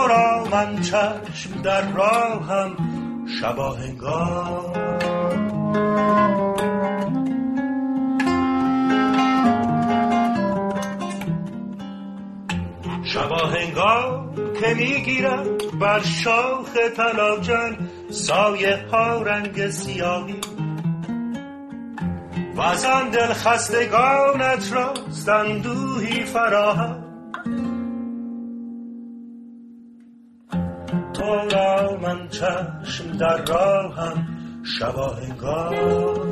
تو را من چشم در راهم شباهنگار. شباهنگار که میگیرد بر شاخ تلاجن سایه ها رنگ سیاهی و از آن دل خستگانت راست اندوهی فراهم. تو را من چشم در راهم شباهنگار.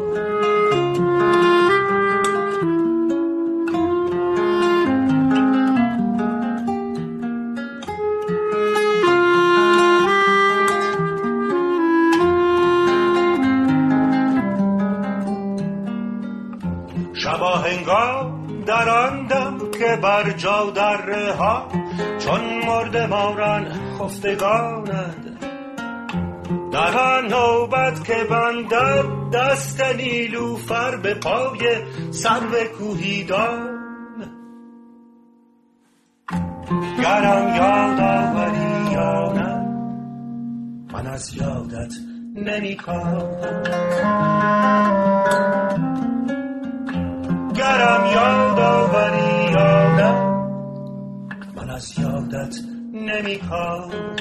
شباهنگار در آن دم که بر جا دره ها چون مردماران خفتگانند، در آن نوبت که بندد دست نیلوفر به پای سرو کوهیدان. گرم یاد آوری یا نه من از یادت نمی‌کاهم. گرم یاد آوری یا نه من از یادت نمی‌کاهم.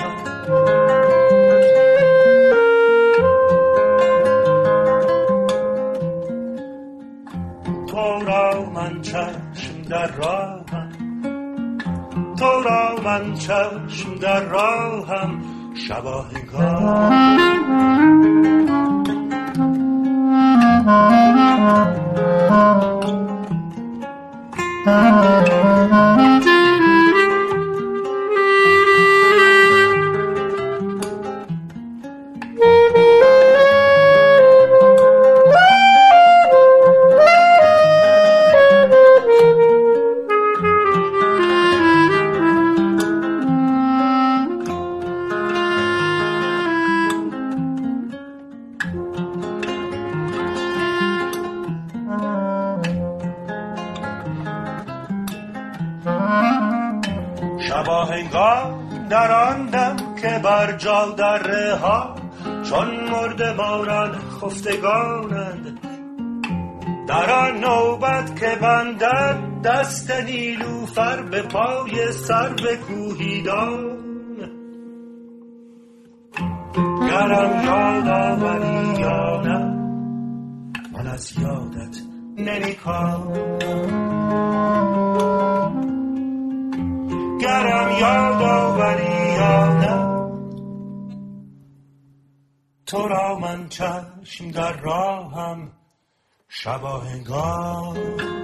تو را من چشم در راهم، تو را من چشم در راهم شباهنگار. شباهنگار در آن دم که بر جا دره ها چون مردماران خفتگانند، در آن نوبت که بندد دست نیلوفر به پای سرو کوهیدان. گرم یاد آوری یا نه من از یادت نمی‌کاهم. گرم یاد آوری یا نه تو را من چشم در راهم شباهنگار.